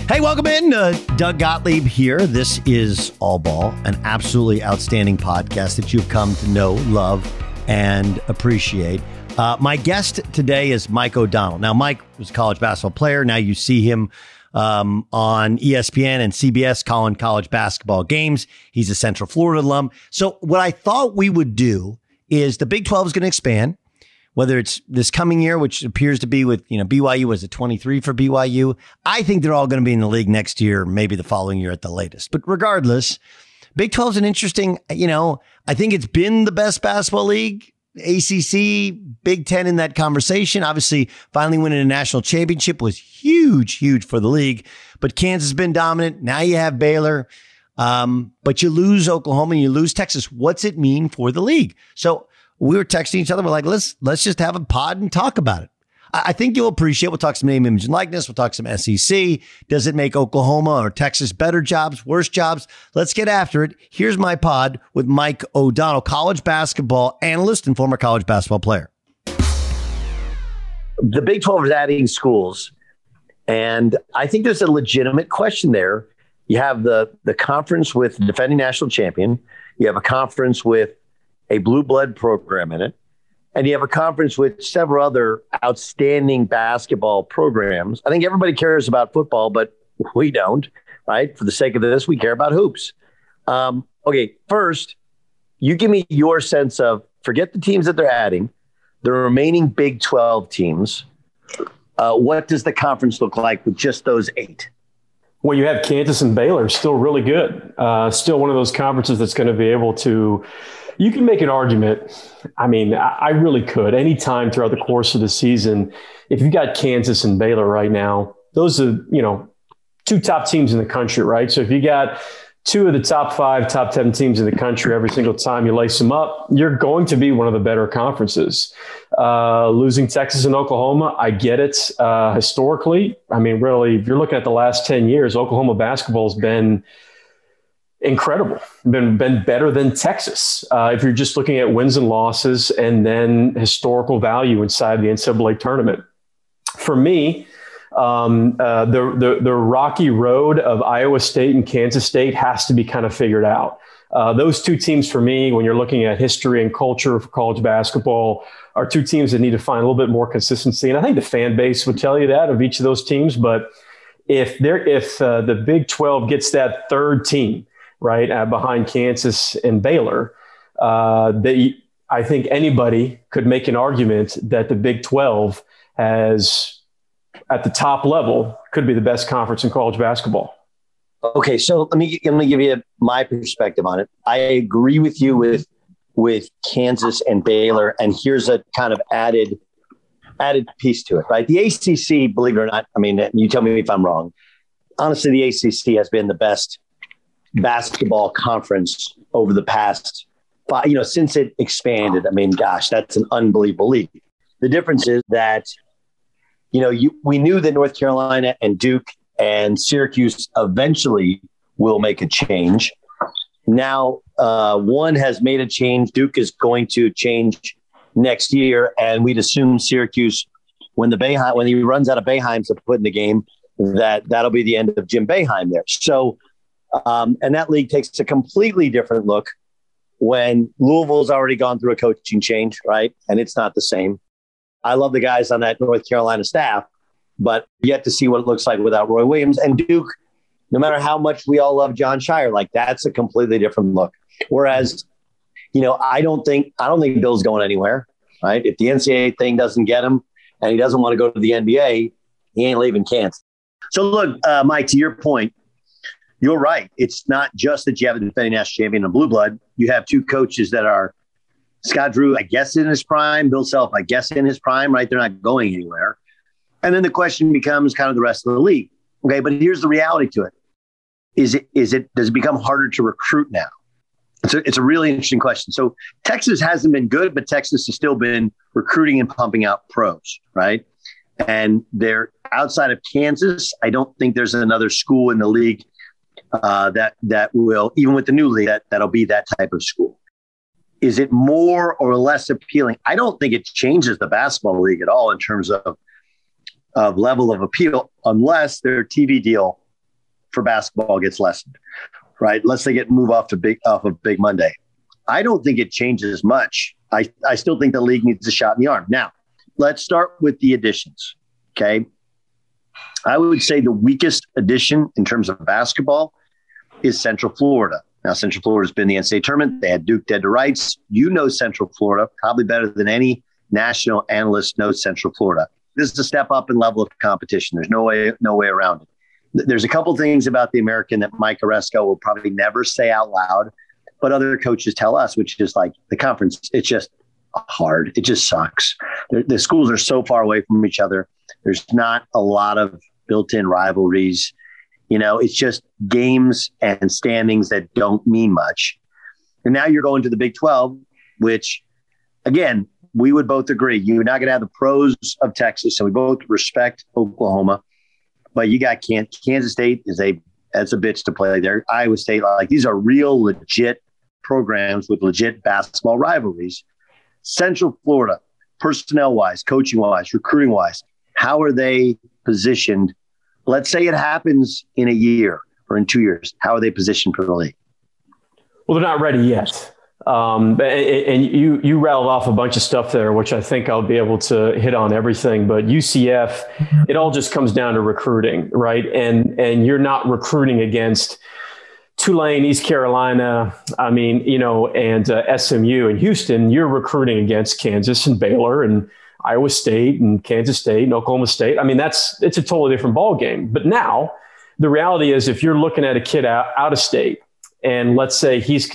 Hey, welcome in. Doug Gottlieb here. This is All Ball, an absolutely outstanding podcast that you've come to know, love, and appreciate. My guest today is Mike O'Donnell. Now, Mike was a college basketball player. Now you see him on ESPN and CBS calling college basketball games. He's a Central Florida alum. So what I thought we would do is the Big 12 is going to expand. Whether it's this coming year, which appears to be with, BYU, was it 23 for BYU? I think they're all going to be in the league next year, maybe the following year at the latest. But regardless, Big 12 is an interesting, I think it's been the best basketball league. ACC, Big 10 in that conversation. Obviously, finally winning a national championship was huge for the league. But Kansas has been dominant. Now you have Baylor. But you lose Oklahoma and you lose Texas. What's it mean for the league? So we were texting each other. We're like, let's just have a pod and talk about it. I think you'll appreciate. We'll talk some name, image, and likeness. We'll talk some SEC. Does it make Oklahoma or Texas better jobs, worse jobs? Let's get after it. Here's my pod with Mike O'Donnell, college basketball analyst and former college basketball player. The Big 12 is adding schools, and I think there's a legitimate question there. You have the conference with the defending national champion. You have a conference with a blue blood program in it. And you have a conference with several other outstanding basketball programs. I think everybody cares about football, but we don't, right? For the sake of this, we care about hoops. Okay, first, you give me your sense of, forget the teams that they're adding, the remaining Big 12 teams. What does the conference look like with just those 8? Well, you have Kansas and Baylor still really good. Still one of those conferences that's going to be able to, you can make an argument. I mean, I really could. Anytime throughout the course of the season, if you've got Kansas and Baylor right now, those are, 2 top teams in the country, right? So if you got 2 of the top 5, top 10 teams in the country every single time you lace them up, you're going to be one of the better conferences. Losing Texas and Oklahoma, I get it. Historically, I mean, really, if you're looking at the last 10 years, Oklahoma basketball has been incredible, been better than Texas. If you're just looking at wins and losses and then historical value inside the NCAA tournament. For me, the rocky road of Iowa State and Kansas State has to be kind of figured out. Those 2 teams for me, when you're looking at history and culture for college basketball, are 2 teams that need to find a little bit more consistency. And I think the fan base would tell you that of each of those teams. But if the Big 12 gets that 3rd team, right, behind Kansas and Baylor, I think anybody could make an argument that the Big 12 has, at the top level, could be the best conference in college basketball. Okay, so let me give you my perspective on it. I agree with you with Kansas and Baylor, and here's a kind of added piece to it, right? The ACC, believe it or not, I mean, you tell me if I'm wrong. Honestly, the ACC has been the best basketball conference over the past 5, since it expanded. I mean, gosh, that's an unbelievable league. The difference is that, we knew that North Carolina and Duke and Syracuse eventually will make a change. Now, one has made a change. Duke is going to change next year, and we'd assume Syracuse, when he runs out of Boeheim to put in the game, that'll be the end of Jim Boeheim there. So, and that league takes a completely different look when Louisville's already gone through a coaching change, right? And it's not the same. I love the guys on that North Carolina staff, but yet to see what it looks like without Roy Williams. And Duke, no matter how much we all love John Shire, like that's a completely different look. Whereas, I don't think Bill's going anywhere, right? If the NCAA thing doesn't get him and he doesn't want to go to the NBA, he ain't leaving Kansas. So look, Mike, to your point, you're right. It's not just that you have a defending national champion in blue blood. You have 2 coaches that are Scott Drew, I guess, in his prime, Bill Self, I guess, in his prime, right? They're not going anywhere. And then the question becomes kind of the rest of the league. Okay, but here's the reality to it. Does it become harder to recruit now? It's a really interesting question. So Texas hasn't been good, but Texas has still been recruiting and pumping out pros, right? And they're outside of Kansas. I don't think there's another school in the league that will, even with the new league, that'll be that type of school. Is it more or less appealing? I don't think it changes the basketball league at all in terms of level of appeal, unless their TV deal for basketball gets lessened, right? Unless they move off of Big Monday. I don't think it changes much. I still think the league needs a shot in the arm. Now, let's start with the additions. Okay. I would say the weakest addition in terms of basketball is Central Florida. Now, Central Florida's been in the NCAA tournament. They had Duke dead to rights. You know Central Florida probably better than any national analyst knows Central Florida. This is a step up in level of competition. There's no way around it. There's a couple things about the American that Mike Oresco will probably never say out loud, but other coaches tell us, which is like the conference, it's just hard. It just sucks. The schools are so far away from each other. There's not a lot of built-in rivalries. It's just games and standings that don't mean much. And now you're going to the Big 12, which, again, we would both agree. You're not going to have the pros of Texas, and we both respect Oklahoma. But you got Kansas State that's a bitch to play there. Iowa State, these are real legit programs with legit basketball rivalries. Central Florida, personnel-wise, coaching-wise, recruiting-wise, how are they positioned? Let's say it happens in a year or in 2 years. How are they positioned for the league? Well, they're not ready yet. And you rattled off a bunch of stuff there, which I think I'll be able to hit on everything. But UCF, it all just comes down to recruiting, right? And you're not recruiting against Tulane, East Carolina, and SMU and Houston. You're recruiting against Kansas and Baylor and Iowa State and Kansas State and Oklahoma State. It's a totally different ball game. But now the reality is, if you're looking at a kid out of state, and let's say he's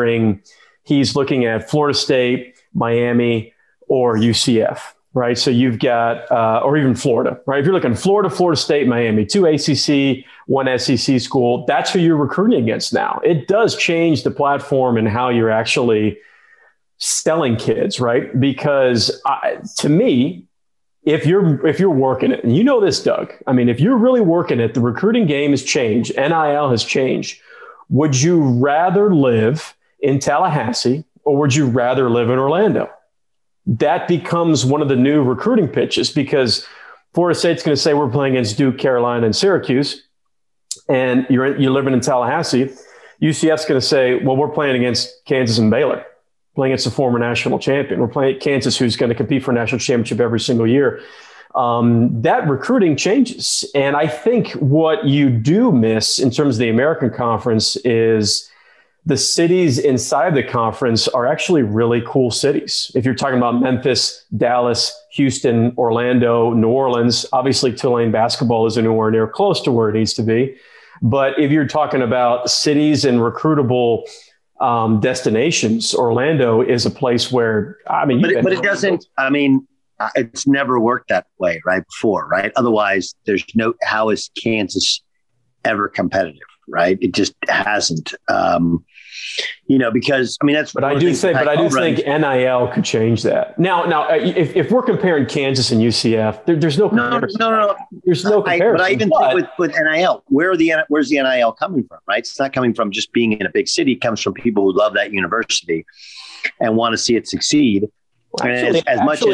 looking at Florida State, Miami, or UCF, right? So you've got, or even Florida, right? If you're looking Florida State, Miami, 2 ACC, 1 SEC school, that's who you're recruiting against now. It does change the platform and how you're actually selling kids, right? Because to me, if you're working it, and you know this, Doug, if you're really working it, the recruiting game has changed. NIL has changed. Would you rather live in Tallahassee or would you rather live in Orlando? That becomes one of the new recruiting pitches, because Florida State's going to say we're playing against Duke, Carolina, and Syracuse, and you're living in Tallahassee. UCF's going to say, well, we're playing against Kansas and Baylor, playing against a former national champion. We're playing Kansas, who's going to compete for a national championship every single year. That recruiting changes. And I think what you do miss in terms of the American Conference is the cities inside the conference are actually really cool cities. If you're talking about Memphis, Dallas, Houston, Orlando, New Orleans, obviously Tulane basketball isn't anywhere near close to where it needs to be. But if you're talking about cities and recruitable destinations, Orlando is a place where, but it doesn't, it's never worked that way, right? Before, right? Otherwise, how is Kansas ever competitive, right? It just hasn't, because that's. But I do think NIL could change that. Now, if we're comparing Kansas and UCF, there's no comparison. No. There's no comparison. But I even think with NIL, where's the NIL coming from, right? It's not coming from just being in a big city. It comes from people who love that university and want to see it succeed. NIL,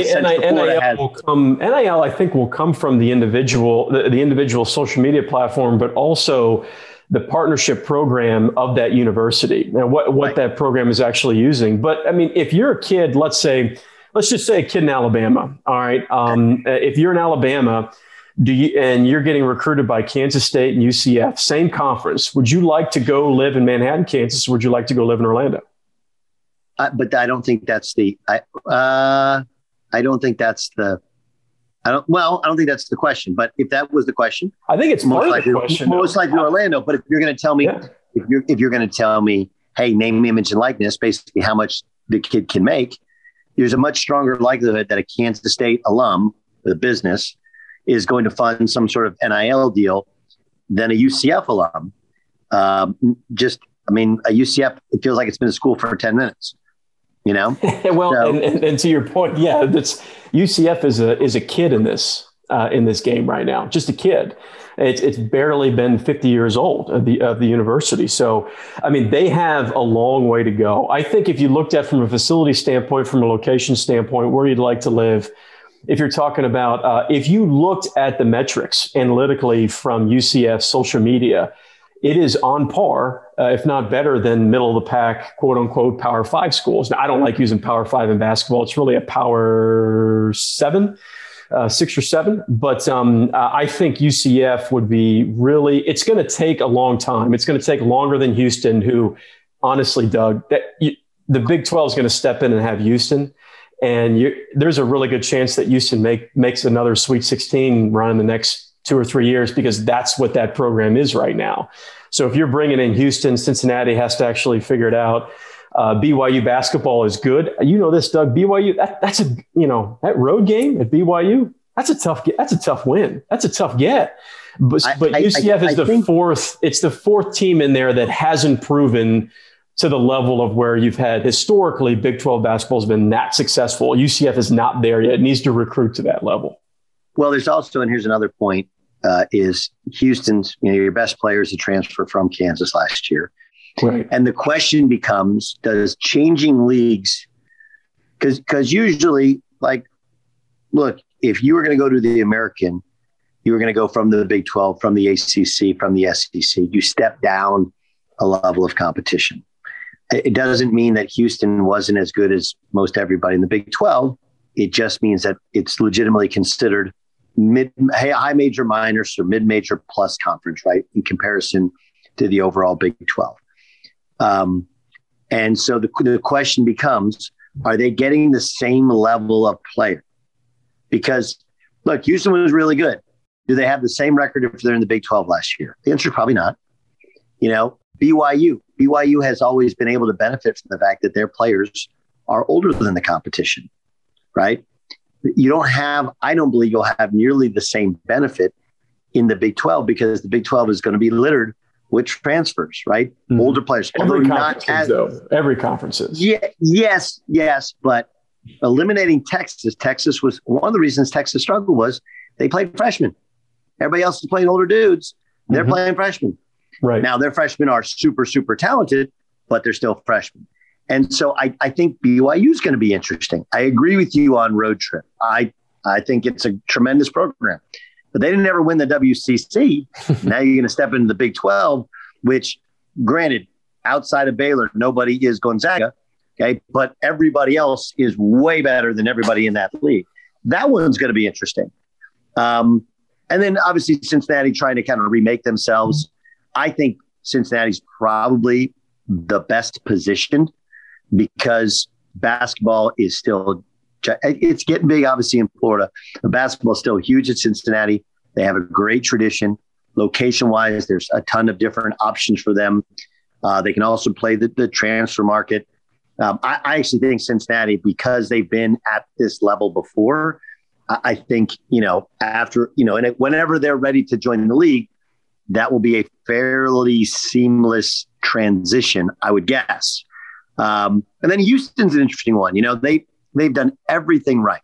I think, will come from the individual social media platform, but also the partnership program of that university and what that program is actually using. But if you're a kid, let's just say a kid in Alabama. All right. If you're in Alabama, and you're getting recruited by Kansas State and UCF, same conference, would you like to go live in Manhattan, Kansas, or would you like to go live in Orlando? But I don't think that's I don't think that's the question. But if that was the question, I think it's most likely Orlando. But if you're going to tell me, if you're going to tell me, hey, name, image, and likeness, basically how much the kid can make, there's a much stronger likelihood that a Kansas State alum with a business is going to fund some sort of NIL deal than a UCF alum. A UCF, it feels like it's been a school for 10 minutes. Well, so, and to your point, that's UCF is a kid in this game right now, just a kid. It's barely been 50 years old of the university. So, they have a long way to go. I think if you looked at from a facility standpoint, from a location standpoint, where you'd like to live, if you're talking about, if you looked at the metrics analytically from UCF social media, it is on par, if not better than middle of the pack, quote unquote, Power 5 schools. Now, I don't like using Power 5 in basketball. It's really a Power 7, 6 or 7. But I think UCF would be really, it's going to take a long time. It's going to take longer than Houston, who honestly, Doug, the Big 12 is going to step in and have Houston. And there's a really good chance that Houston makes another Sweet 16 run in the next 2 or 3 years, because that's what that program is right now. So if you're bringing in Houston, Cincinnati has to actually figure it out. BYU basketball is good. You know this, Doug. BYU, that's that road game at BYU. That's a tough win. That's a tough get. But UCF is the fourth. It's the fourth team in there that hasn't proven to the level of where you've had historically Big 12 basketball has been that successful. UCF is not there yet. It needs to recruit to that level. Well, there's also, and here's another point, is Houston's, your best players to transfer from Kansas last year. Right. And the question becomes, does changing leagues, because usually, look, if you were going to go to the American, you were going to go from the Big 12, from the ACC, from the SEC. You step down a level of competition. It doesn't mean that Houston wasn't as good as most everybody in the Big 12. It just means that it's legitimately considered high major minors or mid-major plus conference, right? In comparison to the overall Big 12. And so the question becomes, are they getting the same level of player? Because look, Houston was really good. Do they have the same record if they're in the Big 12 last year? The answer is probably not. BYU has always been able to benefit from the fact that their players are older than the competition, right? I don't believe you'll have nearly the same benefit in the Big 12, because the Big 12 is going to be littered with transfers, right? Mm-hmm. Older players. Every conference is. Yeah, yes. But eliminating Texas was one of the reasons Texas struggled was they played freshmen. Everybody else is playing older dudes. They're playing freshmen. Right. Now their freshmen are super, super talented, but they're still freshmen. And so I think BYU is going to be interesting. I agree with you on road trip. I think it's a tremendous program, but they didn't ever win the WCC. Now you're going to step into the Big 12, which, granted, outside of Baylor, nobody is Gonzaga. Okay. But everybody else is way better than everybody in that league. That one's going to be interesting. And then obviously Cincinnati trying to kind of remake themselves. I think Cincinnati's probably the best positioned, because basketball is still, it's getting big, obviously, in Florida. But basketball is still huge at Cincinnati. They have a great tradition. Location-wise, there's a ton of different options for them. They can also play the transfer market. I actually think Cincinnati, because they've been at this level before, I think, after, and whenever they're ready to join the league, that will be a fairly seamless transition, I would guess. And then Houston's an interesting one. They've done everything right.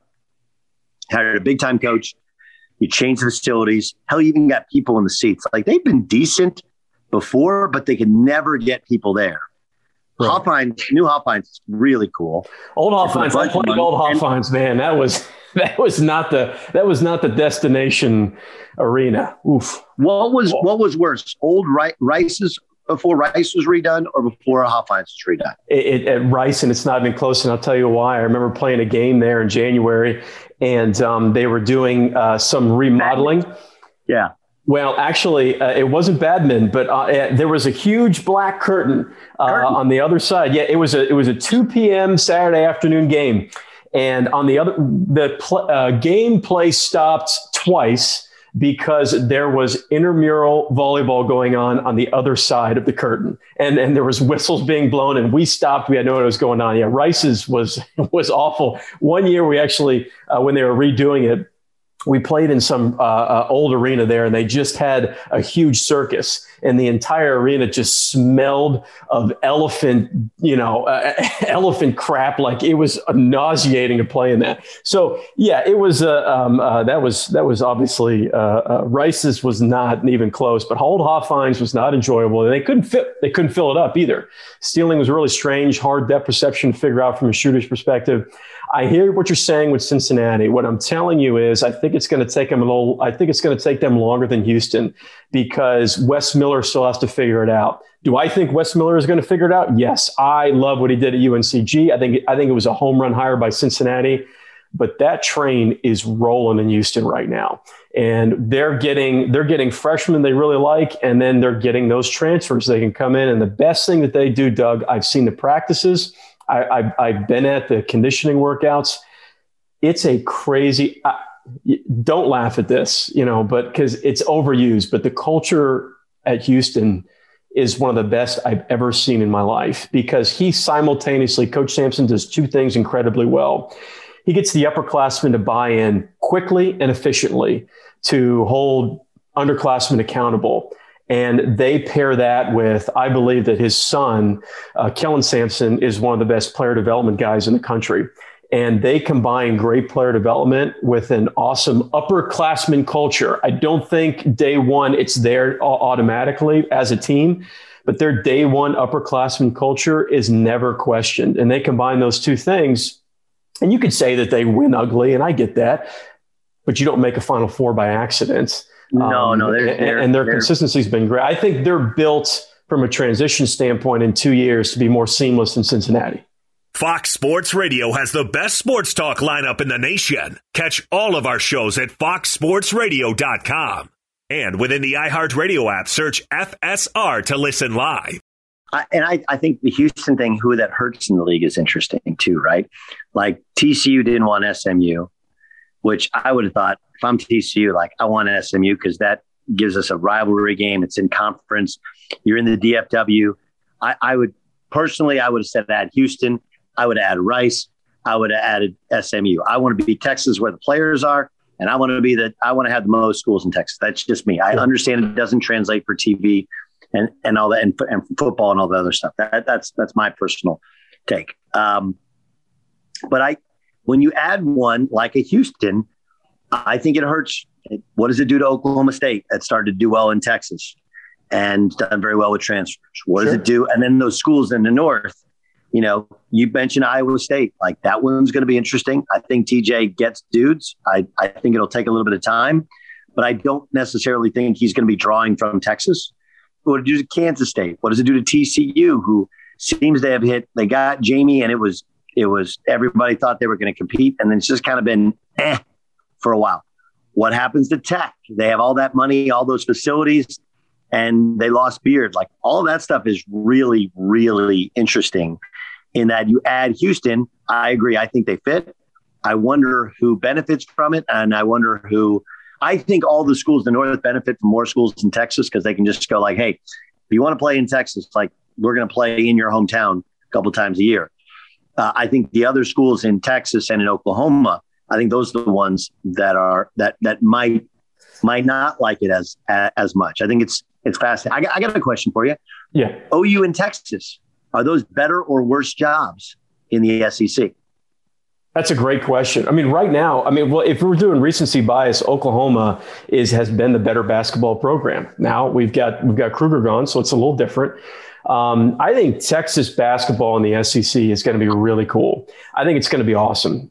Had a big time coach. You changed the facilities. Hell, you even got people in the seats. They've been decent before, but they could never get people there. Right. New Hofheinz is really cool. Old Hofheinz. I played old Hofheinz, man. That was not the destination arena. Oof. What was worse? Old Rice's, before Rice was redone, or before Hofheinz was redone? At Rice, and it's not even close. And I'll tell you why. I remember playing a game there in January, and they were doing some remodeling. Yeah. Well, actually, it wasn't badminton, but there was a huge black curtain on the other side. Yeah, it was a 2 p.m. Saturday afternoon game, and on the game play stopped twice because there was intramural volleyball going on the other side of the curtain, and there was whistles being blown, and we stopped. We had no idea what was going on. Yeah, Rice's was awful. One year we actually, when they were redoing it, we played in some old arena there, and they just had a huge circus, and the entire arena just smelled of elephant crap. It was nauseating to play in that. So yeah, it was that was obviously Rice's was not even close, but Old Hofheinz was not enjoyable, and they couldn't fill it up either. Stealing was really strange, hard depth perception to figure out from a shooter's perspective. I hear what you're saying with Cincinnati. What I'm telling you is, I think think it's going to take them longer than Houston because Wes Miller still has to figure it out. Do I think Wes Miller is going to figure it out? Yes. I love what he did at UNCG. I think it was a home run hire by Cincinnati, but that train is rolling in Houston right now. And they're getting freshmen they really like, and then they're getting those transfers. They can come in, and the best thing that they do, Doug, I've seen the practices. I've been at the conditioning workouts. It's a crazy. Don't laugh at this, but because it's overused. But the culture at Houston is one of the best I've ever seen in my life because Coach Sampson does two things incredibly well. He gets the upperclassmen to buy in quickly and efficiently to hold underclassmen accountable. And they pair that with, I believe that his son, Kellen Sampson, is one of the best player development guys in the country. And they combine great player development with an awesome upperclassman culture. I don't think day one it's there automatically as a team, but their day one upperclassman culture is never questioned. And they combine those two things. And you could say that they win ugly, and I get that, but you don't make a Final Four by accident. Their consistency has been great. I think they're built from a transition standpoint in 2 years to be more seamless than Cincinnati. Fox Sports Radio has the best sports talk lineup in the nation. Catch all of our shows at foxsportsradio.com. And within the iHeartRadio app, search FSR to listen live. I think the Houston thing, who that hurts in the league is interesting too, right? Like TCU didn't want SMU, which I would have thought if I'm TCU, like I want SMU because that gives us a rivalry game. It's in conference. You're in the DFW. I would have said add Houston. I would add Rice. I would have added SMU. I want to be Texas where the players are. And I want to have the most schools in Texas. That's just me. I understand it doesn't translate for TV and all that and football and all the other stuff. That's my personal take. But when you add one like a Houston, I think it hurts. What does it do to Oklahoma State that started to do well in Texas and done very well with transfers? What does it do? And then those schools in the North, you mentioned Iowa State, like that one's going to be interesting. I think TJ gets dudes. I think it'll take a little bit of time, but I don't necessarily think he's going to be drawing from Texas. What does it do to Kansas State? What does it do to TCU, who seems to have hit? They got Jamie, and it was everybody thought they were going to compete, and then it's just kind of been for a while. What happens to Tech? They have all that money, all those facilities, and they lost Beard. Like all that stuff is really, really interesting. In that you add Houston, I agree. I think they fit. I wonder who benefits from it, and I wonder who. I think all the schools in the North benefit from more schools in Texas because they can just go like, hey, if you want to play in Texas, like we're going to play in your hometown a couple of times a year. I think the other schools in Texas and in Oklahoma, I think those are the ones that might not like it as much. I think it's fascinating. I got a question for you. Yeah. OU and Texas, are those better or worse jobs in the SEC? That's a great question. I mean, right now, if we're doing recency bias, Oklahoma has been the better basketball program. Now we've got Kruger gone, so it's a little different. I think Texas basketball in the SEC is going to be really cool. I think it's going to be awesome.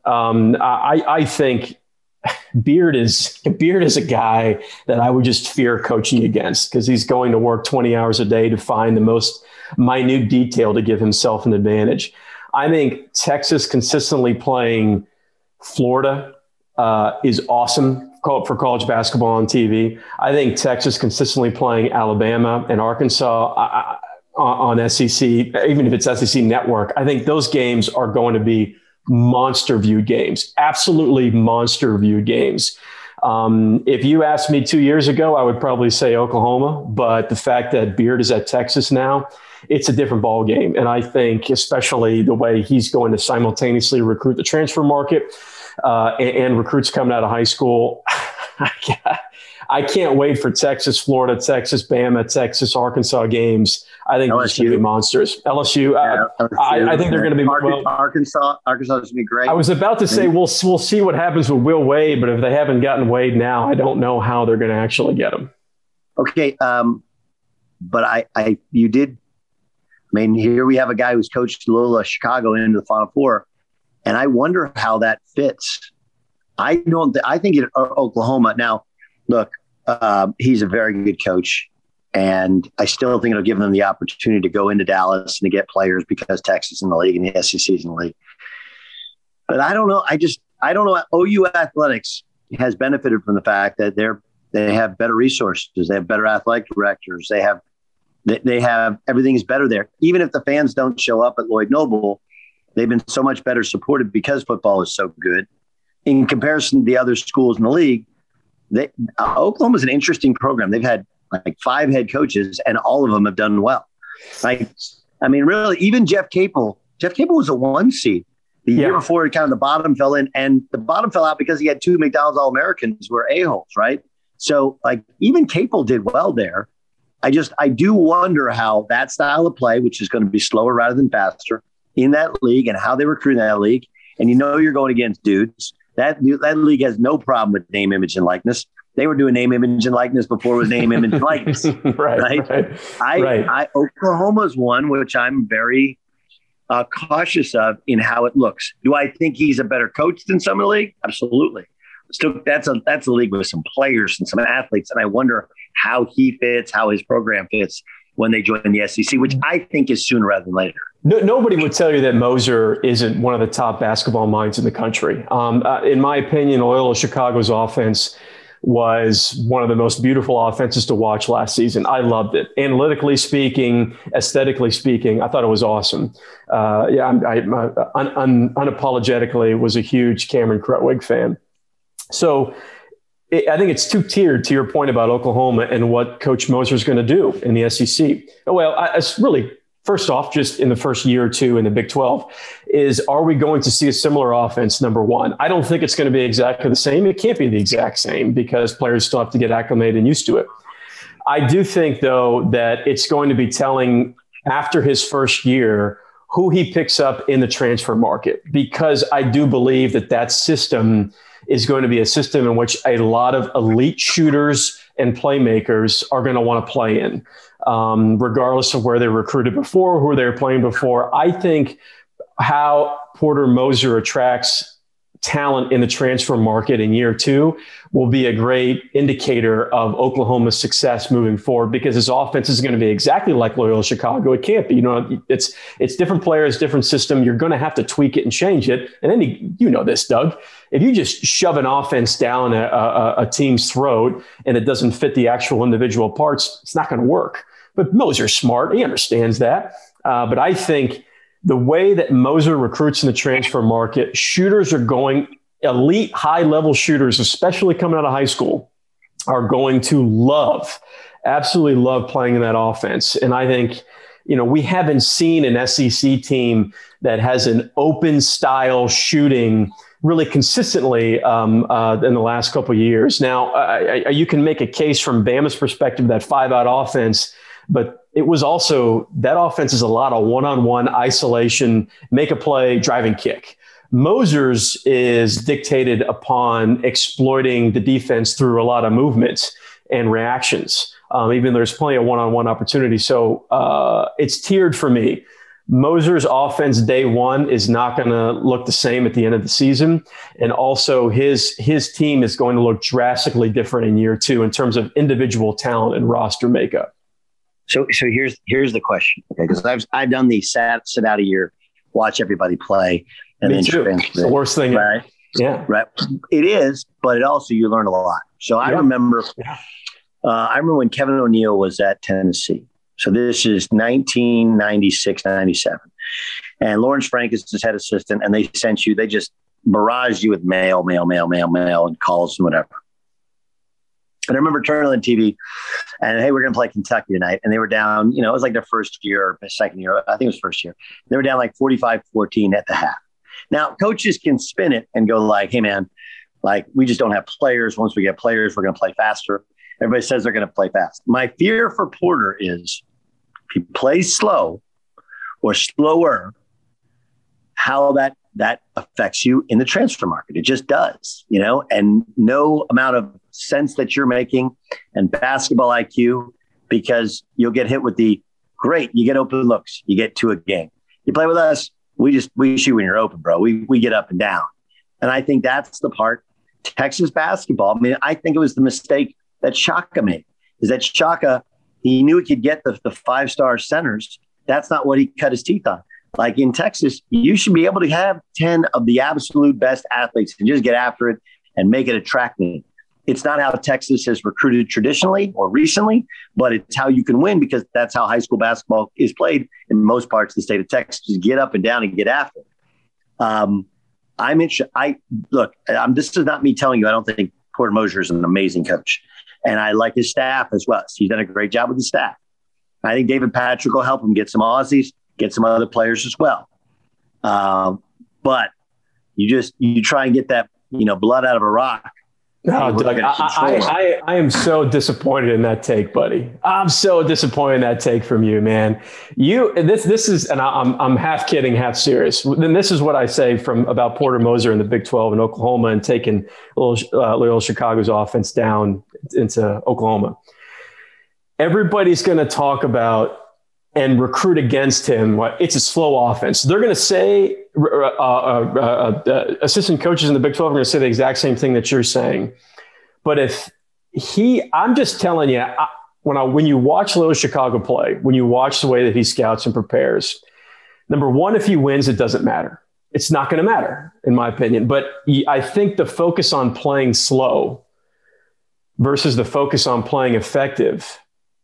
I think Beard is a guy that I would just fear coaching against because he's going to work 20 hours a day to find the most minute detail to give himself an advantage. I think Texas consistently playing Florida is awesome for college basketball on TV. I think Texas consistently playing Alabama and Arkansas on SEC, even if it's SEC Network, I think those games are going to be monster viewed games, absolutely monster viewed games. If you asked me 2 years ago, I would probably say Oklahoma, but the fact that Beard is at Texas now, it's a different ball game. And I think especially the way he's going to simultaneously recruit the transfer market and recruits coming out of high school. I can't wait for Texas, Florida, Texas, Bama, Texas, Arkansas games. I think they're going to be monsters. LSU, I think they're going to be Arkansas is going to be great. I was about to say we'll see what happens with Will Wade, but if they haven't gotten Wade now, I don't know how they're going to actually get him. Okay, but you did. I mean, here we have a guy who's coached Loyola Chicago into the Final Four, and I wonder how that fits. I think Oklahoma now, look, he's a very good coach. And I still think it'll give them the opportunity to go into Dallas and to get players because Texas is in the league and the SEC is in the league. But I don't know. I don't know. OU athletics has benefited from the fact that they have better resources. They have better athletic directors. They have everything is better there. Even if the fans don't show up at Lloyd Noble, they've been so much better supported because football is so good. In comparison to the other schools in the league, Oklahoma's an interesting program. They've had like 5 head coaches, and all of them have done well. Really, even Jeff Capel was a 1 seed. The year before, kind of the bottom fell in, and the bottom fell out because he had 2 McDonald's All-Americans who were a-holes, right? So, even Capel did well there. I do wonder how that style of play, which is going to be slower rather than faster, in that league, and how they recruit in that league. And you're going against dudes. That league has no problem with name, image, and likeness. They were doing name, image, and likeness before it was name, image, and likeness. right. Oklahoma's one, which I'm very cautious of in how it looks. Do I think he's a better coach than some of the league? Absolutely. Still, that's a league with some players and some athletes, and I wonder how he fits, how his program fits when they join the SEC, which I think is sooner rather than later. Nobody would tell you that Moser isn't one of the top basketball minds in the country. In my opinion, Loyola Chicago's offense was one of the most beautiful offenses to watch last season. I loved it. Analytically speaking, aesthetically speaking, I thought it was awesome. Unapologetically was a huge Cameron Krutwig fan. So I think it's two-tiered to your point about Oklahoma and what Coach Moser is going to do in the SEC. Well, it's really, first off, just in the first year or two in the Big 12, are we going to see a similar offense, number one? I don't think it's going to be exactly the same. It can't be the exact same because players still have to get acclimated and used to it. I do think, though, that it's going to be telling after his first year who he picks up in the transfer market, because I do believe that system is going to be a system in which a lot of elite shooters and playmakers are going to want to play in, regardless of where they recruited before, who they were playing before. I think how Porter Moser attracts talent in the transfer market in year 2 will be a great indicator of Oklahoma's success moving forward, because his offense is going to be exactly like Loyola Chicago. It can't be, it's different players, different system. You're going to have to tweak it and change it. And then, this, Doug, if you just shove an offense down a team's throat and it doesn't fit the actual individual parts, it's not going to work. But Moser's smart. He understands that. But I think the way that Moser recruits in the transfer market, shooters are going, elite high-level shooters, especially coming out of high school, are going to absolutely love playing in that offense. And I think, we haven't seen an SEC team that has an open style shooting really consistently in the last couple of years. Now, you can make a case from Bama's perspective, that 5-out offense, but it was also, that offense is a lot of one-on-one isolation, make a play, drive and kick. Moser's is dictated upon exploiting the defense through a lot of movements and reactions. Even there's plenty of one-on-one opportunity. So it's tiered for me. Moser's offense day one is not going to look the same at the end of the season. And also his team is going to look drastically different in year 2 in terms of individual talent and roster makeup. So here's the question, okay? Because I've done the sit out a year, watch everybody play, and Me then too. It's the worst thing. Right? Yeah, right. It is, but it also you learn a lot. So I remember when Kevin O'Neal was at Tennessee. So this is 1996, 97, and Lawrence Frank is his head assistant, and they just barraged you with mail, and calls and whatever. And I remember turning on TV and, hey, we're going to play Kentucky tonight. And they were down, it was like their first year or second year. I think it was first year. They were down like 45-14 at the half. Now, coaches can spin it and go like, hey, man, we just don't have players. Once we get players, we're going to play faster. Everybody says they're going to play fast. My fear for Porter is if he plays slow or slower, how that affects you in the transfer market. It just does, and no amount of sense that you're making and basketball IQ, because you'll get hit with you get open looks, you get 2 a game. You play with us, we shoot when you're open, bro. We get up and down. And I think that's the part Texas basketball, I mean, I think it was the mistake that Shaka made, is that Shaka, he knew he could get the 5-star centers. That's not what he cut his teeth on. Like in Texas, you should be able to have 10 of the absolute best athletes and just get after it and make it a track meet. It's not how Texas has recruited traditionally or recently, but it's how you can win, because that's how high school basketball is played in most parts of the state of Texas. Just get up and down and get after it. I'm interested. This is not me telling you I don't think Porter Moser is an amazing coach, and I like his staff as well. So he's done a great job with his staff. I think David Patrick will help him get some Aussies, get some other players as well. But you try and get that blood out of a rock. No, Doug, I am so disappointed in that take, buddy. I'm so disappointed in that take from you, man. This is, and I'm half kidding, half serious. Then this is what I say about Porter Moser in the Big 12 in Oklahoma and taking Loyola Chicago's offense down into Oklahoma. Everybody's going to talk about and recruit against him. It's a slow offense. They're going to say, assistant coaches in the Big 12 are going to say the exact same thing that you're saying. But I'm just telling you, when you watch Loyola Chicago play, when you watch the way that he scouts and prepares, number one, if he wins, it doesn't matter. It's not going to matter, in my opinion. But I think the focus on playing slow versus the focus on playing effective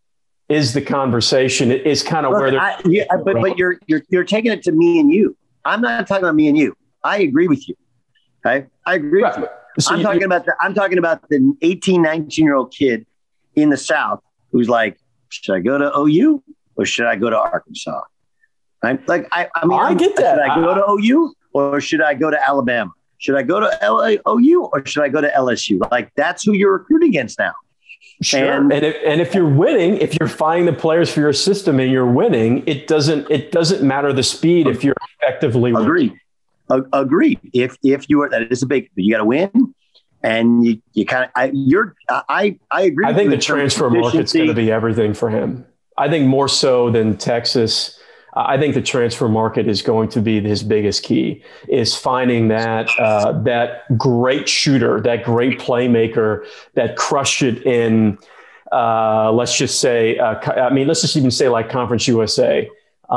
is the conversation. It is kind of where they're. But you're taking it to me and you. I'm not talking about me and you. I agree with you. Okay, I agree with you. So I'm talking about the 18, 19-year-old kid in the South who's like, should I go to OU or should I go to Arkansas? Right? Like I get that. Should I go to OU or should I go to Alabama? Should I go to OU or should I go to LSU? Like that's who you're recruiting against now. Sure. And if you're winning, if you're finding the players for your system and you're winning, it doesn't matter the speed if you're effectively winning. Agreed. If you are, that is you got to win, and you kind of I agree. I think the transfer market's going to be everything for him. I think more so than Texas. I think the transfer market is going to be his biggest key, is finding that great shooter, that great playmaker that crushed it in, let's just even say like Conference USA.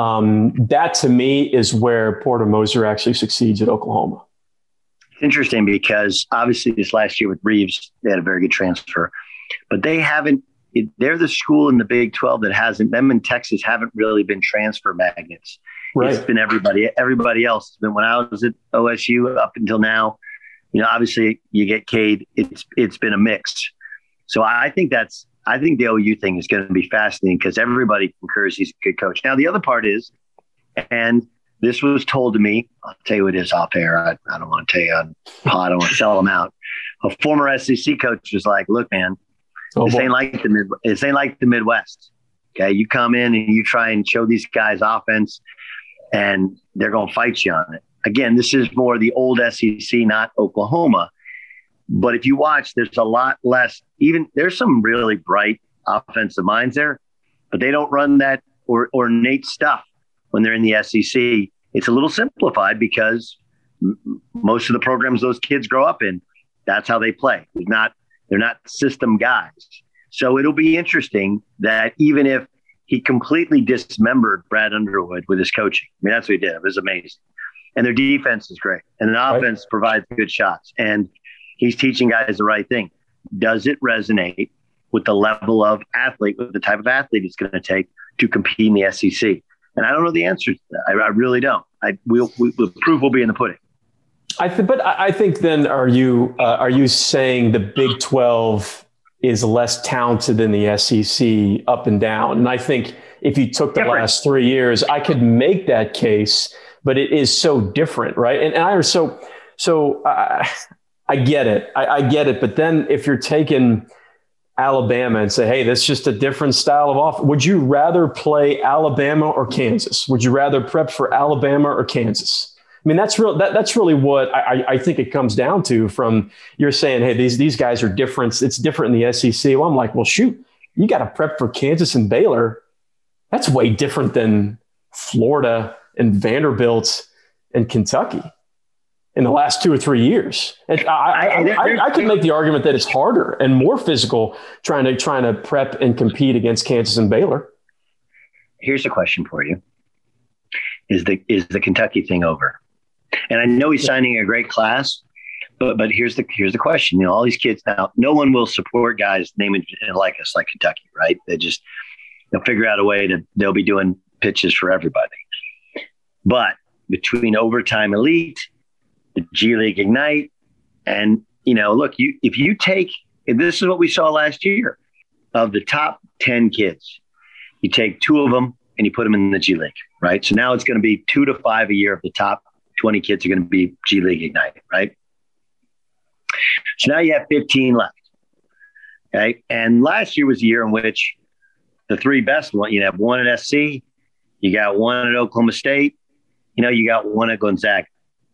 That to me is where Porter Moser actually succeeds at Oklahoma. It's interesting because obviously this last year with Reeves, they had a very good transfer, but they haven't. They're the school in the Big 12 that hasn't. Them and Texas haven't really been transfer magnets. Right. It's been everybody else. It's been when I was at OSU up until now. Obviously you get Cade. It's been a mix. So I think the OU thing is going to be fascinating because everybody concurs he's a good coach. Now the other part is, and this was told to me. I'll tell you what it is off air. I don't want to tell you on pod. I don't want to sell them out. A former SEC coach was like, "Look, man." This ain't like the Midwest. Okay. You come in and you try and show these guys offense and they're going to fight you on it. Again, this is more the old SEC, not Oklahoma. But if you watch, there's a lot less, there's some really bright offensive minds there, but they don't run that ornate stuff when they're in the SEC. It's a little simplified because most of the programs those kids grow up in, that's how they play. They're not system guys. So it'll be interesting that even if he completely dismembered Brad Underwood with his coaching, I mean, that's what he did. It was amazing. And their defense is great. And the offense provides good shots. And he's teaching guys the right thing. Does it resonate with the level of athlete, with the type of athlete it's going to take to compete in the SEC? And I don't know the answer to that. I really don't. The proof will be in the pudding. I think then are you saying the Big 12 is less talented than the SEC up and down? And I think if you took the last 3 years, I could make that case, but it is so different, right? And I get it. I get it. But then if you're taking Alabama and say, hey, that's just a different style of offense, would you rather play Alabama or Kansas? Would you rather prep for Alabama or Kansas? I mean, that's really what I think it comes down to. From you're saying, hey, these guys are different. It's different in the SEC. Well, I'm like, well, shoot, you got to prep for Kansas and Baylor. That's way different than Florida and Vanderbilt and Kentucky. in the last 2 or 3 years. And I could make the argument that it's harder and more physical trying to prep and compete against Kansas and Baylor. Here's a question for you. Is the Kentucky thing over? And I know he's signing a great class, but here's the question. You know, all these kids now, no one will support guys name and like us, like Kentucky, right? They'll figure out a way they'll be doing pitches for everybody. But between Overtime Elite, the G League Ignite, and, you know, look, if this is what we saw last year, of the top 10 kids, you take 2 of them and you put them in the G League, right? So now it's going to be 2 to 5 a year of the top 20 kids are going to be G League Ignite, right? So now you have 15 left, okay? And last year was a year in which the 3 best ones, you have 1 at SC, you got 1 at Oklahoma State, you know, you got 1 at Gonzaga.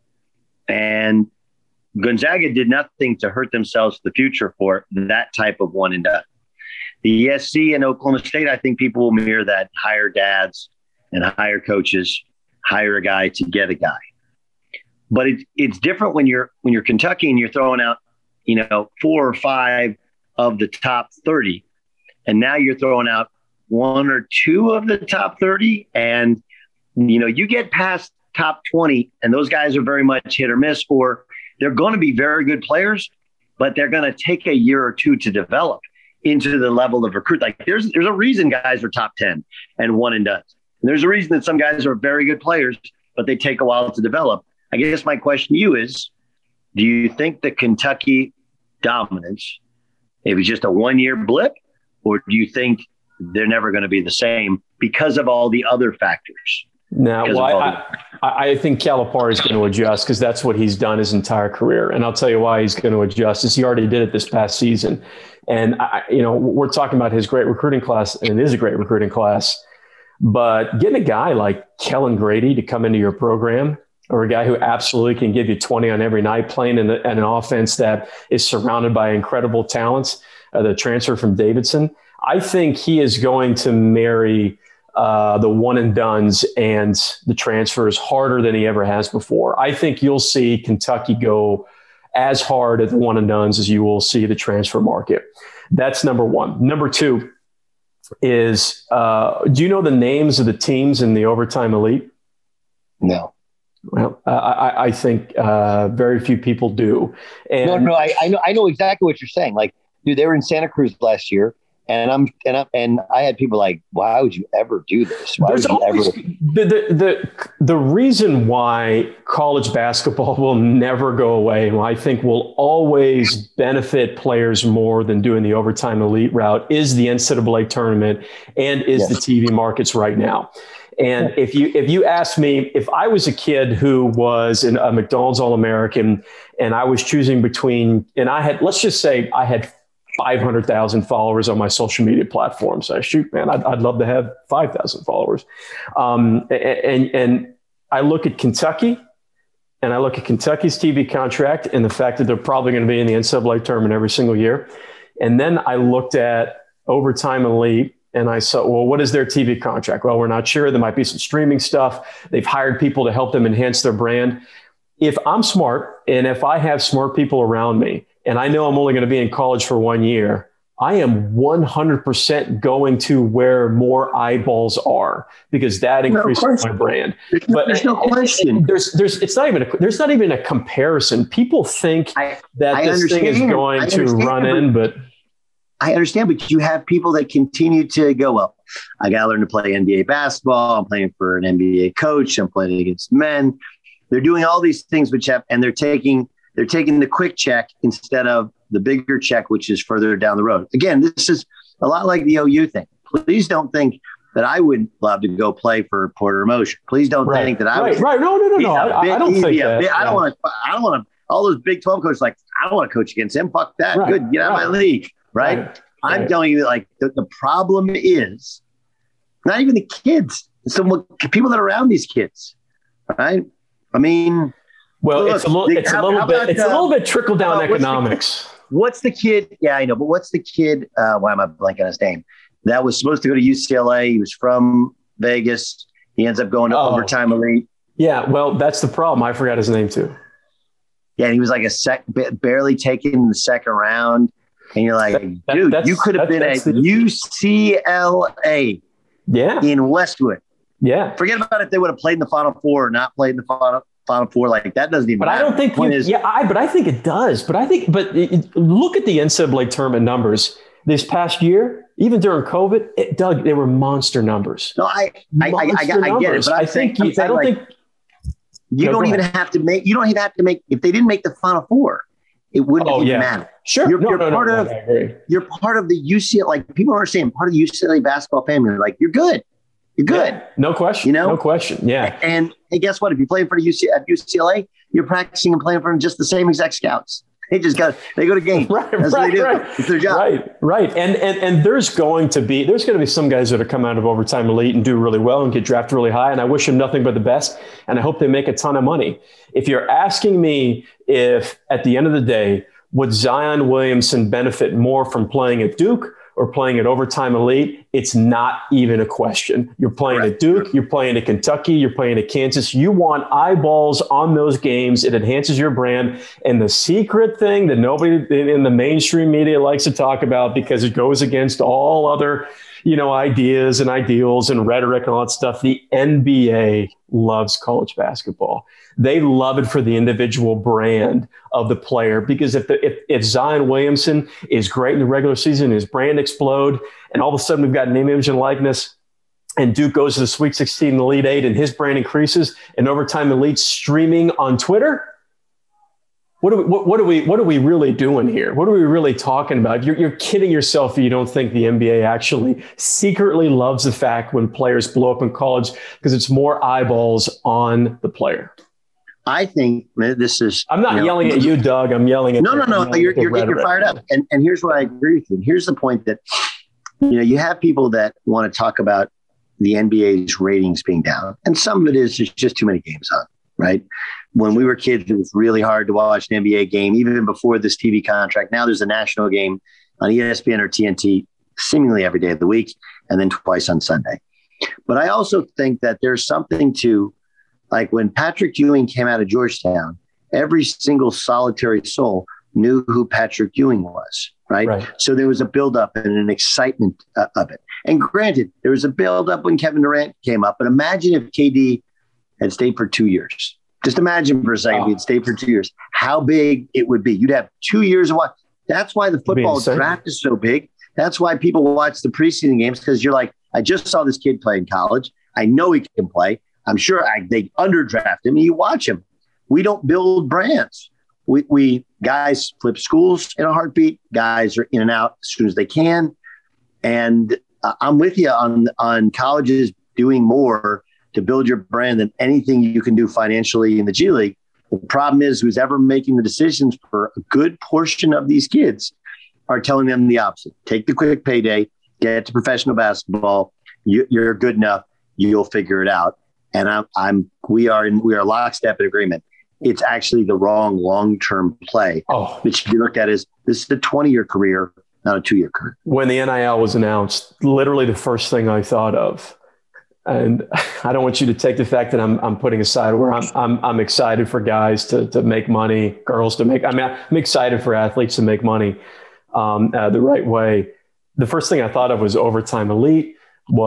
And Gonzaga did nothing to hurt themselves in the future for that type of one and done. The SC and Oklahoma State, I think people will mirror that, hire dads and hire coaches, hire a guy to get a guy. But it's different when you're Kentucky and you're throwing out, you know, 4 or 5 of the top 30. And now you're throwing out 1 or 2 of the top 30. And, you know, you get past top 20 and those guys are very much hit or miss, or they're going to be very good players, but they're going to take a year or 2 to develop into the level of recruit. Like there's a reason guys are top 10 and one and done. And there's a reason that some guys are very good players, but they take a while to develop. I guess my question to you is, do you think the Kentucky dominance, it was just a 1-year blip, or do you think they're never going to be the same because of all the other factors? No, well, I think Calipari is going to adjust because that's what he's done his entire career. And I'll tell you why he's going to adjust is he already did it this past season. And, we're talking about his great recruiting class, and it is a great recruiting class. But getting a guy like Kellen Grady to come into your program, or a guy who absolutely can give you 20 on every night, playing in an offense that is surrounded by incredible talents, the transfer from Davidson, I think he is going to marry the one and dones and the transfers harder than he ever has before. I think you'll see Kentucky go as hard at the one and dones as you will see the transfer market. That's number one. Number 2 is, do you know the names of the teams in the Overtime Elite? No. Well, I think very few people do. And No, I know exactly what you're saying. Like, dude, they were in Santa Cruz last year. And I had people like, why would you ever do this? Why would you always, the reason why college basketball will never go away, and I think will always benefit players more than doing the Overtime Elite route, is the NCAA tournament and is the TV markets right now. And if you ask me, if I was a kid who was a McDonald's All-American and I was choosing between, and let's just say I had 500,000 followers on my social media platforms. Shoot, man, I'd love to have 5,000 followers. And I look at Kentucky, and I look at Kentucky's TV contract and the fact that they're probably going to be in the NCAA tournament every single year. And then I looked at Overtime Elite, and I saw, well, what is their TV contract? Well, we're not sure. There might be some streaming stuff. They've hired people to help them enhance their brand. If I'm smart, and if I have smart people around me, and I know I'm only going to be in college for 1 year, I am 100% going to where more eyeballs are, because that increases my brand. There's no question. There's not even a comparison. People think that this thing is going to run in, but I understand. But you have people that continue to go, well, I got to learn to play NBA basketball. I'm playing for an NBA coach. I'm playing against men. They're doing all these things, and they're taking the quick check instead of the bigger check, which is further down the road. Again, this is a lot like the OU thing. Please don't think that I would love to go play for Porter Motion. Please don't think that I would. Right. No. I don't think that. I don't want to, all those Big 12 coaches, like, I don't want to coach against him. Fuck that. Right. Good. Get out of my league. Right. I'm telling you, like, the problem is not even the kids. Some people that are around these kids. Right. I mean, well, look, it's a little bit trickle down economics. What's the kid? Yeah, I know. But what's the kid? Why am I blanking on his name? That was supposed to go to UCLA. He was from Vegas. He ends up going to Overtime Elite. Yeah. Well, that's the problem. I forgot his name too. Yeah, he was like barely taken in the second round. And you're like, dude, you could have been at UCLA in Westwood. Yeah. Forget about if they would have played in the Final Four or not played in the Final Four. Like, that doesn't even matter. I don't think but I think it does. But look at the NCAA tournament numbers this past year, even during COVID, Doug, they were monster numbers. No, I get it. But I don't think you don't even have to make, if they didn't make the Final Four, it wouldn't even matter. Sure. You're part of the UCLA, like, people don't understand, part of the UCLA basketball family. Like, you're good. You're good. Yeah, no question. No question. Yeah. And hey, guess what? If you play for UCLA, you're practicing and playing for just the same exact scouts. They go to games. That's what they do. It's their job. Right. And there's going to be some guys that are come out of Overtime Elite and do really well and get drafted really high. And I wish them nothing but the best. And I hope they make a ton of money. If you're asking me if at the end of the day, would Zion Williamson benefit more from playing at Duke or playing at Overtime Elite, it's not even a question. You're playing at Duke, you're playing at Kentucky, you're playing at Kansas. You want eyeballs on those games. It enhances your brand. And the secret thing that nobody in the mainstream media likes to talk about, because it goes against all other, ideas and ideals and rhetoric and all that stuff, the NBA loves college basketball. They love it for the individual brand of the player, because if Zion Williamson is great in the regular season, his brand explode, and all of a sudden we've got name, image, and likeness, and Duke goes to the Sweet 16 and Elite Eight, and his brand increases, and Overtime Elite streaming on Twitter. What are we really doing here? What are we really talking about? You're kidding yourself if you don't think the NBA actually secretly loves the fact when players blow up in college, because it's more eyeballs on the player. I think this is. I'm not yelling at you, Doug. I'm yelling at no. You're fired up, and here's what I agree with you. Here's the point that you have people that want to talk about the NBA's ratings being down, and some of it is just too many games on. Right? When we were kids, it was really hard to watch an NBA game, even before this TV contract. Now there's a national game on ESPN or TNT seemingly every day of the week, and then twice on Sunday. But I also think that there's something to, like, when Patrick Ewing came out of Georgetown, every single solitary soul knew who Patrick Ewing was, right? So there was a buildup and an excitement of it. And granted, there was a buildup when Kevin Durant came up, but imagine if KD had stayed for 2 years. Just imagine for a second, if he'd stayed for 2 years, how big it would be. You'd have 2 years of watch. That's why the football draft is so big. That's why people watch the preseason games, because you're like, I just saw this kid play in college. I know he can play. I'm sure they underdraft him, and you watch him. We don't build brands. We guys flip schools in a heartbeat. Guys are in and out as soon as they can. And I'm with you on colleges doing more to build your brand than anything you can do financially in the G League. The problem is, who's ever making the decisions for a good portion of these kids are telling them the opposite. Take the quick payday, get to professional basketball. You're good enough. You'll figure it out. And we are lockstep in agreement. It's actually the wrong long-term play. That should be looked at as, this is a 20-year career, not a 2-year career. When the NIL was announced, literally the first thing I thought of, and I don't want you to take the fact that I'm putting aside where I'm excited for guys to make money, girls to make. I'm excited for athletes to make money the right way. The first thing I thought of was Overtime Elite,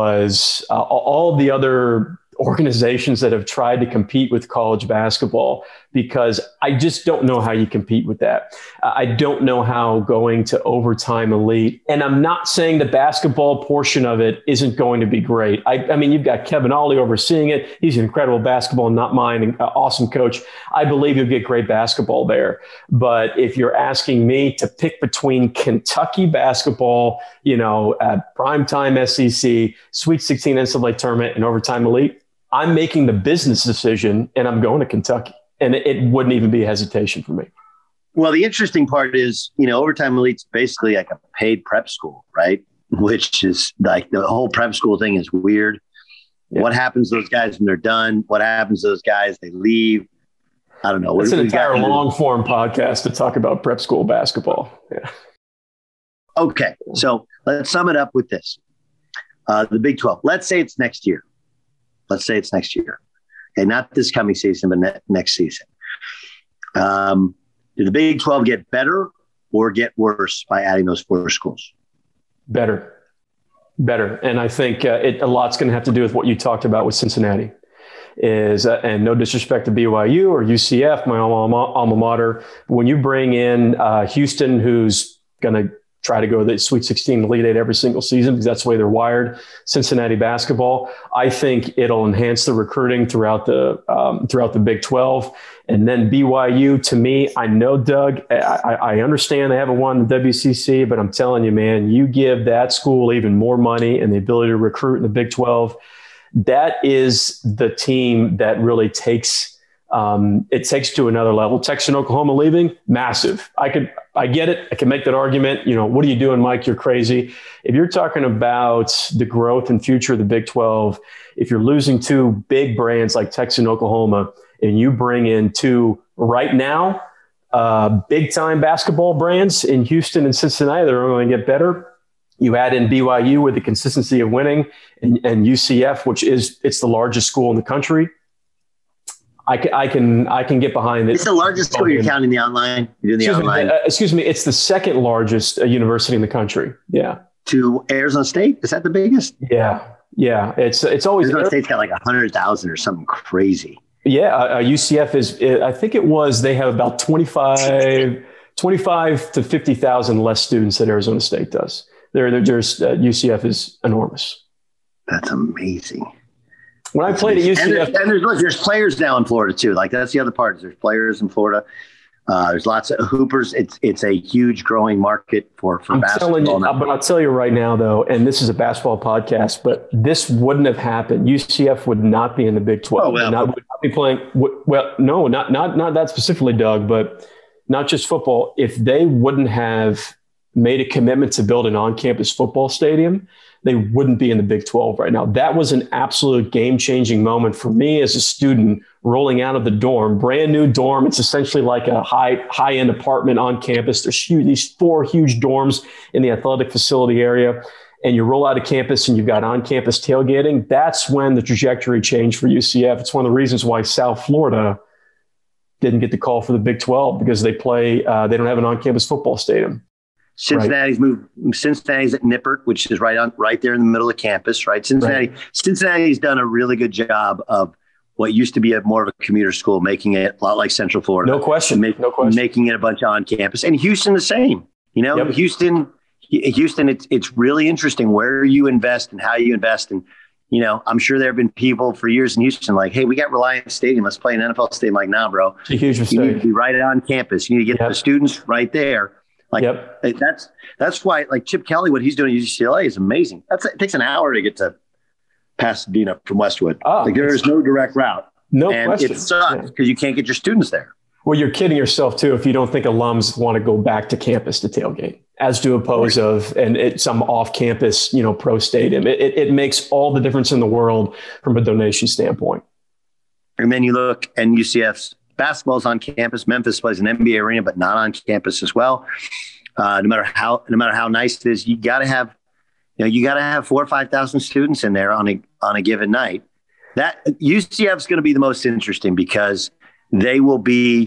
was all the other organizations that have tried to compete with college basketball, because I just don't know how you compete with that. I don't know how going to Overtime Elite, and I'm not saying the basketball portion of it isn't going to be great. I mean, you've got Kevin Ollie overseeing it. He's an incredible basketball, not mine, awesome coach. I believe you'll get great basketball there. But if you're asking me to pick between Kentucky basketball, primetime SEC, Sweet 16 NCAA tournament, and Overtime Elite, I'm making the business decision, and I'm going to Kentucky, and it wouldn't even be a hesitation for me. Well, the interesting part is, Overtime Elite's basically like a paid prep school, right? Which is like, the whole prep school thing is weird. Yeah. What happens to those guys when they're done? What happens to those guys? They leave. I don't know. It's an entire long form podcast to talk about prep school basketball. Yeah. Okay. So let's sum it up with this. The Big 12, let's say it's next year. Okay, not this coming season, but next season. Did the Big 12 get better or get worse by adding those 4 schools? Better. And I think a lot's going to have to do with what you talked about with Cincinnati. And no disrespect to BYU or UCF, my alma mater, but when you bring in Houston, who's going to try to go to the Sweet 16 Elite Eight every single season because that's the way they're wired, Cincinnati basketball, I think it'll enhance the recruiting throughout the Big 12. And then BYU, to me, I know, Doug, I understand they haven't won the WCC, but I'm telling you, man, you give that school even more money and the ability to recruit in the Big 12, that is the team that really takes to another level. Texas and Oklahoma leaving, massive. I get it. I can make that argument. What are you doing, Mike? You're crazy. If you're talking about the growth and future of the Big 12, if you're losing 2 big brands like Texas and Oklahoma, and you bring in 2 right now, big time basketball brands in Houston and Cincinnati, they're only going to get better. You add in BYU with the consistency of winning and UCF, which it's the largest school in the country. I can get behind it. It's the largest school. You're counting the online. You're doing the online. Excuse me. It's the second largest university in the country. Yeah. To Arizona State. Is that the biggest? Yeah. It's always Arizona State's got like 100,000 or something crazy. Yeah. UCF I think they have about 25 to 50,000 less students than Arizona State does. UCF is enormous. That's amazing. When I played at UCF, and there's players now in Florida too. Like that's the other part. There's players in Florida. There's lots of hoopers. It's a huge growing market for basketball. But I'll tell you right now, though, and this is a basketball podcast, but this wouldn't have happened. UCF would not be in the Big 12. Would not be playing. Well, no, not that specifically, Doug, but not just football. If they wouldn't have made a commitment to build an on-campus football stadium, they wouldn't be in the Big 12 right now. That was an absolute game-changing moment for me as a student rolling out of the dorm, brand new dorm. It's essentially like a high-end apartment on campus. There's these 4 huge dorms in the athletic facility area, and you roll out of campus and you've got on-campus tailgating. That's when the trajectory changed for UCF. It's one of the reasons why South Florida didn't get the call for the Big 12 because they don't have an on-campus football stadium. Cincinnati's moved. Cincinnati's at Nippert, which is right there in the middle of campus. Right, Cincinnati's done a really good job of what used to be more of a commuter school, making it a lot like Central Florida. No question. Making it a bunch on campus, and Houston the same. Yep. Houston. It's really interesting where you invest and how you invest, and I'm sure there have been people for years in Houston like, hey, we got Reliance Stadium. Let's play an NFL stadium. Like, nah, bro. It's a huge mistake. You need to be right on campus. You need to get the students right there. That's why like Chip Kelly, what he's doing at UCLA is amazing. It takes an hour to get to Pasadena from Westwood. There's no direct route. No question. It sucks because you can't get your students there. Well, you're kidding yourself too if you don't think alums want to go back to campus to tailgate, as to oppose some off-campus, pro stadium. It makes all the difference in the world from a donation standpoint. And then you look, and UCF's basketball's on campus. Memphis plays an NBA arena, but not on campus as well. No matter how nice it is, you got to have 4,000 or 5,000 students in there on a given night. That UCF is going to be the most interesting because they will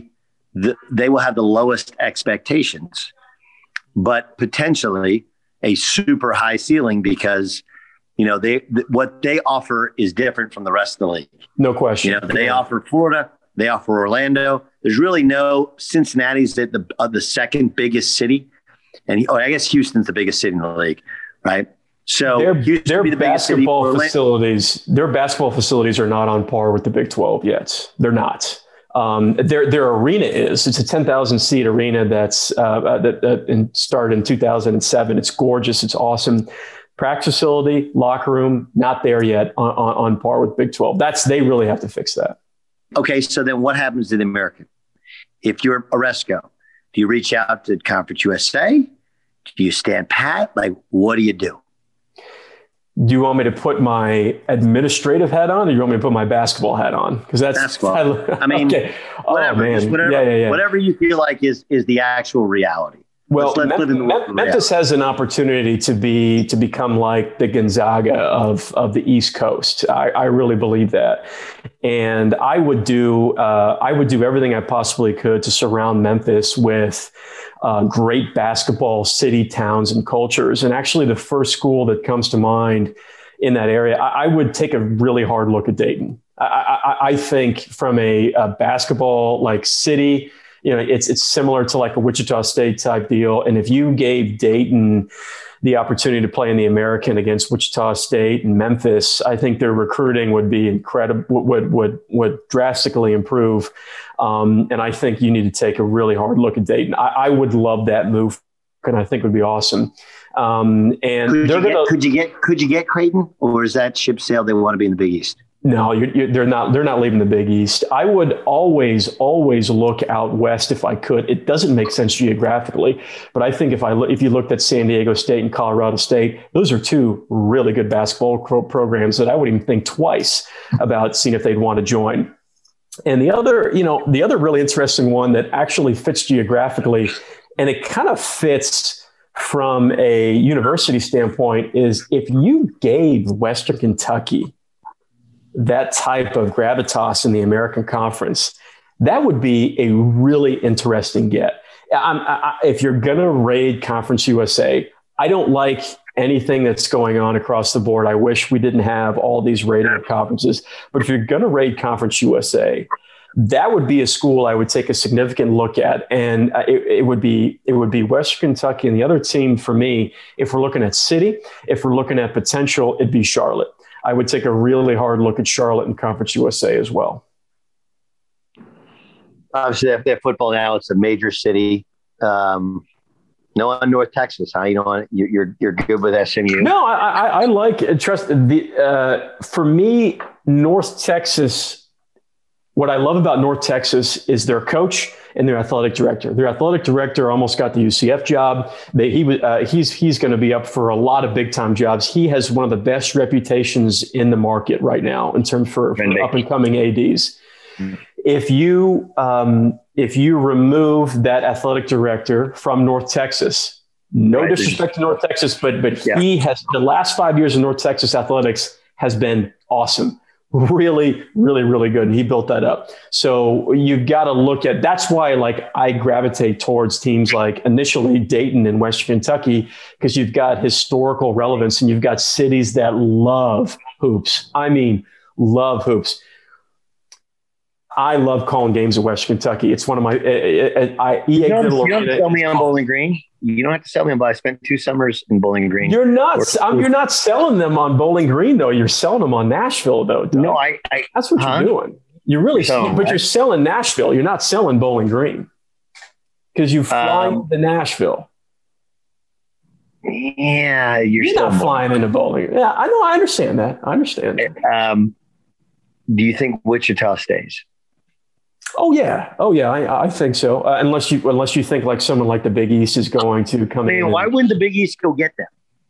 have the lowest expectations, but potentially a super high ceiling because what they offer is different from the rest of the league. No question. They offer Florida. They offer Orlando. There's really no Cincinnati's at the second biggest city. And I guess Houston's the biggest city in the league, right? So their basketball facilities are not on par with the Big 12 yet. They're not. Their arena is. It's a 10,000 seat arena that started in 2007. It's gorgeous. It's awesome. Practice facility, locker room, not there yet on par with Big 12. They really have to fix that. Okay, so then what happens to the American? If you're Oresco, do you reach out to Conference USA? Do you stand pat? Like, what do you do? Do you want me to put my administrative hat on, or do you want me to put my basketball hat on? Because that's basketball. I mean, okay. Whatever. Man. Whatever you feel like is the actual reality. Well, Memphis has an opportunity to become like the Gonzaga of the East Coast. I really believe that, and I would do everything I possibly could to surround Memphis with great basketball city, towns, and cultures. And actually, the first school that comes to mind in that area, I would take a really hard look at Dayton. I think from a basketball like city, it's similar to like a Wichita State type deal. And if you gave Dayton the opportunity to play in the American against Wichita State and Memphis, I think their recruiting would be incredible, would drastically improve. And I think you need to take a really hard look at Dayton. I would love that move, and I think it would be awesome. And could you get Creighton, or is that ship sailed? They want to be in the Big East. No, they're not leaving the Big East. I would always look out west if I could. It doesn't make sense geographically, but I think if you looked at San Diego State and Colorado State, those are two really good basketball programs that I wouldn't even think twice about seeing if they'd want to join. And the other really interesting one that actually fits geographically, and it kind of fits from a university standpoint, is if you gave Western Kentucky that type of gravitas in the American Conference, that would be a really interesting get. If you're going to raid Conference USA, I don't like anything that's going on across the board. I wish we didn't have all these raiding conferences. But if you're going to raid Conference USA, that would be a school I would take a significant look at. And it would be Western Kentucky. And the other team for me, if we're looking at city, if we're looking at potential, it'd be Charlotte. I would take a really hard look at Charlotte and Conference USA as well. Obviously, they have football now. It's a major city. No one North Texas, huh? You're good with SMU. No, I like trust the. For me, North Texas. What I love about North Texas is their coach and their athletic director. Their athletic director almost got the UCF job. He's going to be up for a lot of big time jobs. He has one of the best reputations in the market right now in terms for up and coming ADs. Mm-hmm. If you remove that athletic director from North Texas, no disrespect to North Texas, but he has the last 5 years of North Texas athletics has been awesome. Really, really, really good. And he built that up. So you've got to look at, that's why I gravitate towards teams like initially Dayton and Western Kentucky, because you've got historical relevance and you've got cities that love hoops. I mean, love hoops. I love calling games at Western Kentucky. It's one of my, you don't have to sell me on Bowling Green. You don't have to sell me, but I spent 2 summers in Bowling Green. You're not selling them on Bowling Green though. You're selling them on Nashville though. Doug. No, that's what you're doing. You're really selling, but you're selling Nashville. You're not selling Bowling Green because you fly to Nashville. Yeah, you're not flying into Bowling. Yeah, I know. I understand that. Do you think Wichita stays? Oh yeah. I think so. Unless you think like someone like the Big East is going to come in. Why wouldn't the Big East go get them?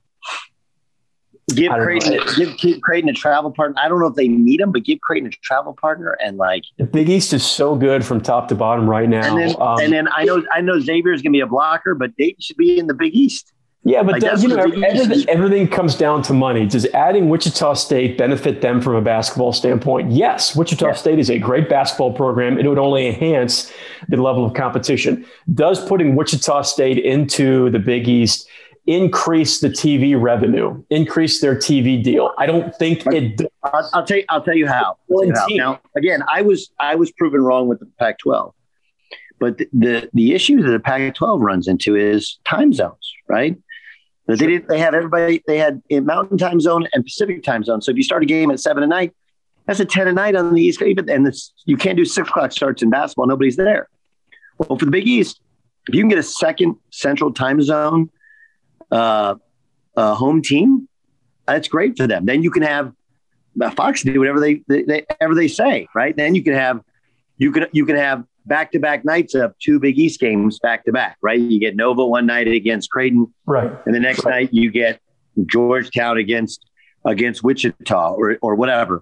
Give Creighton a travel partner. I don't know if they need them, but give Creighton a travel partner and the Big East is so good from top to bottom right now. And then I know Xavier is going to be a blocker, but Dayton should be in the Big East. Yeah, but everything comes down to money. Does adding Wichita State benefit them from a basketball standpoint? Yes, Wichita State is a great basketball program. It would only enhance the level of competition. Does putting Wichita State into the Big East increase the TV revenue, increase their TV deal? I don't think it does. I'll tell you how. Now, again, I was proven wrong with the Pac-12. But the issue that the Pac-12 runs into is time zones, right? They had everybody. They had a Mountain Time Zone and Pacific Time Zone. So if you start a game at 7 at night, that's at 10 at night on the East Coast. And you can't do 6 o'clock starts in basketball. Nobody's there. Well, for the Big East, if you can get a second Central Time Zone home team, that's great for them. Then you can have Fox do whatever they say, right? Then you can have back-to-back nights of 2 Big East games back-to-back, right? You get Nova one night against Creighton, right? And the next night you get Georgetown against Wichita or whatever.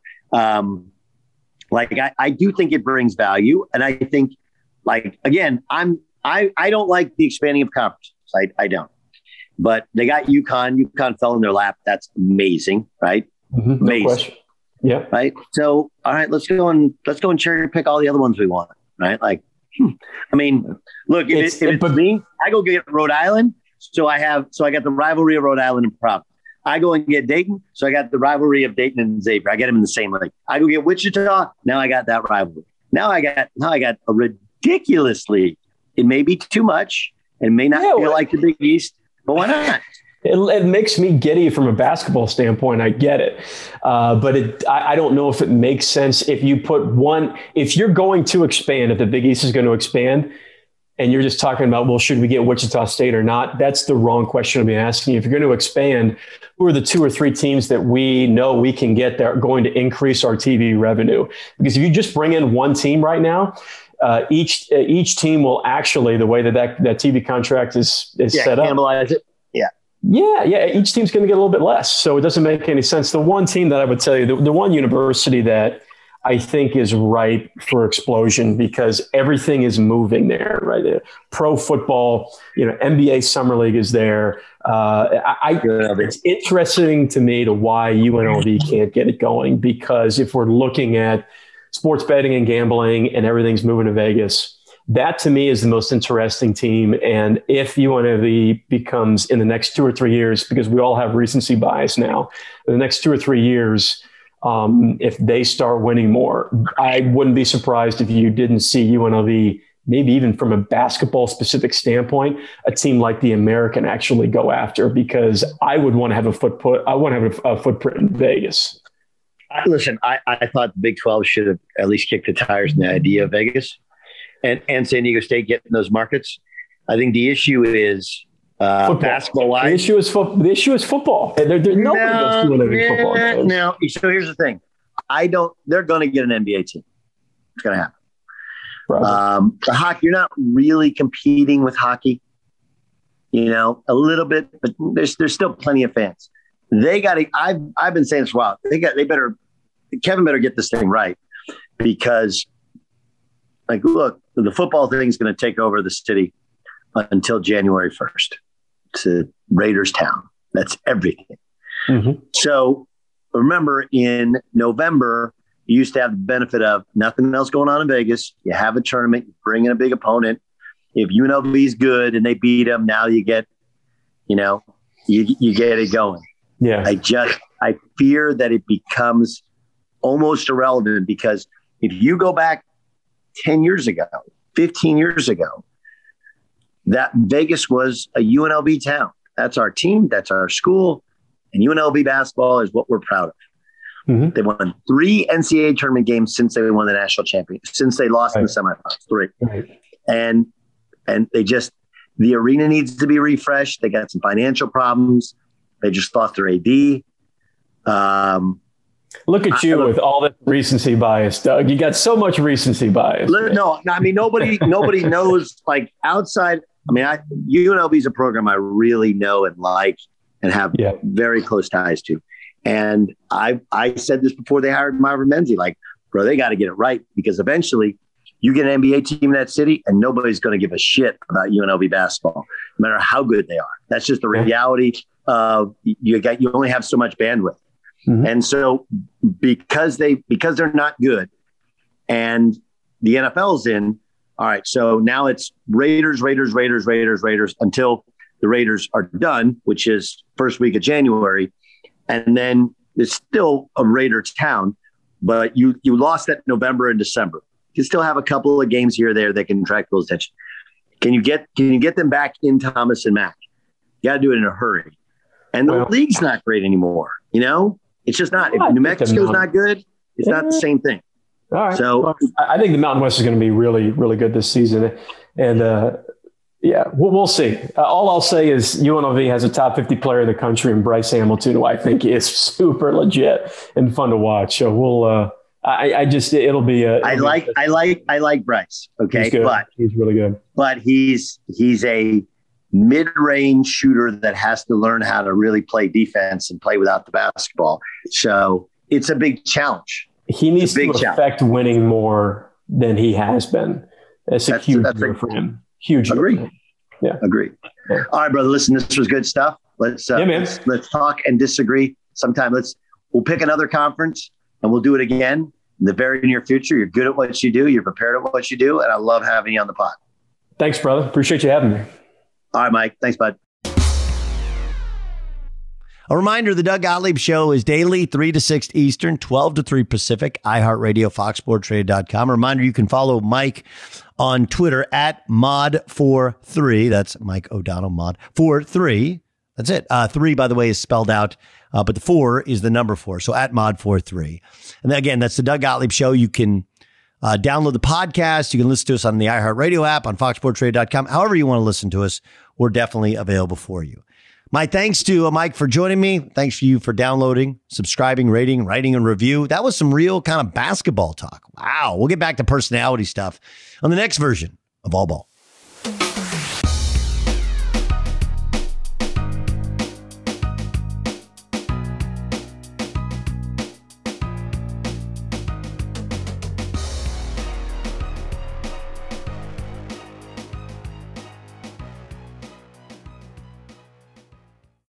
I do think it brings value, and I think, again, I don't like the expanding of conferences. I don't. But they got UConn. UConn fell in their lap. That's amazing, right? Mm-hmm. Amazing. No question. Yeah. Right. So, all right, let's go and cherry pick all the other ones we want. Right. Like, I mean, look, if it's me, I go get Rhode Island. So I got the rivalry of Rhode Island and Providence. I go and get Dayton. So I got the rivalry of Dayton and Xavier. I get them in the same league. I go get Wichita. Now I got that rivalry. Now I got a ridiculous league. It may be too much and may not feel like the Big East, but why not? It makes me giddy from a basketball standpoint. I get it. But I don't know if it makes sense if you put if you're going to expand, if the Big East is going to expand, and you're just talking about, well, should we get Wichita State or not? That's the wrong question to be asking. If you're going to expand, who are the 2 or 3 teams that we know we can get that are going to increase our TV revenue? Because if you just bring in one team right now, each team will actually, the way that TV contract is set up, cannibalize it. Yeah. Each team's going to get a little bit less. So it doesn't make any sense. The one team that I would tell you, the one university that I think is ripe for explosion because everything is moving there, right? Pro football, NBA Summer League is there. It's interesting to me to why UNLV can't get it going, because if we're looking at sports betting and gambling and everything's moving to Vegas, that to me is the most interesting team. And if UNLV becomes in the next 2 or 3 years, because we all have recency bias now, in the next 2 or 3 years, if they start winning more, I wouldn't be surprised if you didn't see UNLV, maybe even from a basketball specific standpoint, a team like the American actually go after, because I would want to have a footprint in Vegas. Listen, I thought the Big 12 should have at least kicked the tires in the idea of Vegas and San Diego State getting those markets. I think the issue is basketball-wise. The issue is football. Nobody goes to football. Now, so here's the thing. They're going to get an NBA team. It's going to happen. The hockey, you're not really competing with hockey, a little bit, but there's still plenty of fans. They got to, I've been saying this for a while. Kevin better get this thing right, because look, the football thing is going to take over the city until January 1st. It's a Raiders town. That's everything. Mm-hmm. So remember, in November, you used to have the benefit of nothing else going on in Vegas. You have a tournament, you bring in a big opponent. If UNLV is good and they beat them, now you get, you get it going. Yeah. I fear that it becomes almost irrelevant, because if you go back 10 years ago, 15 years ago, that Vegas was a UNLV town. That's our team. That's our school. And UNLV basketball is what we're proud of. Mm-hmm. They won 3 NCAA tournament games since they won the national championship, since they lost in the semifinals, 3. Right. And the arena needs to be refreshed. They got some financial problems. They just lost their AD. Look at you with all that recency bias, Doug. You got so much recency bias. No, I mean, nobody knows, outside. I mean, UNLV is a program I really know and like and have very close ties to. And I said this before they hired Marvin Menzie, bro, they got to get it right, because eventually you get an NBA team in that city and nobody's going to give a shit about UNLV basketball, no matter how good they are. That's just the reality of you only have so much bandwidth. Mm-hmm. And so because they're not good and the NFL's in, all right, so now it's Raiders until the Raiders are done, which is first week of January. And then it's still a Raider town, but you lost that November and December. You still have a couple of games here or there that can attract people's attention. Can you get them back in Thomas and Mack? You got to do it in a hurry. And the league's not great anymore. It's just not. If New Mexico's not good, it's not the same thing. All right. So I think the Mountain West is going to be really, really good this season. And we'll see. All I'll say is UNLV has a top 50 player in the country in Bryce Hamilton, who I think is super legit and fun to watch. So we'll. It'll be. I like Bryce. Okay, but he's really good. But he's a mid-range shooter that has to learn how to really play defense and play without the basketball. So it's a big challenge. He needs to affect winning more than he has been. That's a huge year for him. Huge. Agree. Yeah. Agree. Yeah. All right, brother. Listen, this was good stuff. Let's talk and disagree sometime. We'll pick another conference and we'll do it again in the very near future. You're good at what you do. You're prepared at what you do. And I love having you on the pod. Thanks, brother. Appreciate you having me. All right, Mike. Thanks, bud. A reminder, the Doug Gottlieb Show is daily, 3 to 6 Eastern, 12 to 3 Pacific, iHeartRadio, FoxSportsRadio.com. A reminder, you can follow Mike on Twitter at Mod43. That's Mike O'Donnell, Mod43. That's it. 3, by the way, is spelled out, but the 4 is the number 4. So at Mod43. And then again, that's the Doug Gottlieb Show. You can download the podcast. You can listen to us on the iHeartRadio app, on FoxSportsRadio.com. However you want to listen to us, we're definitely available for you. My thanks to Mike for joining me. Thanks to you for downloading, subscribing, rating, writing, and review. That was some real kind of basketball talk. Wow. We'll get back to personality stuff on the next version of All Ball.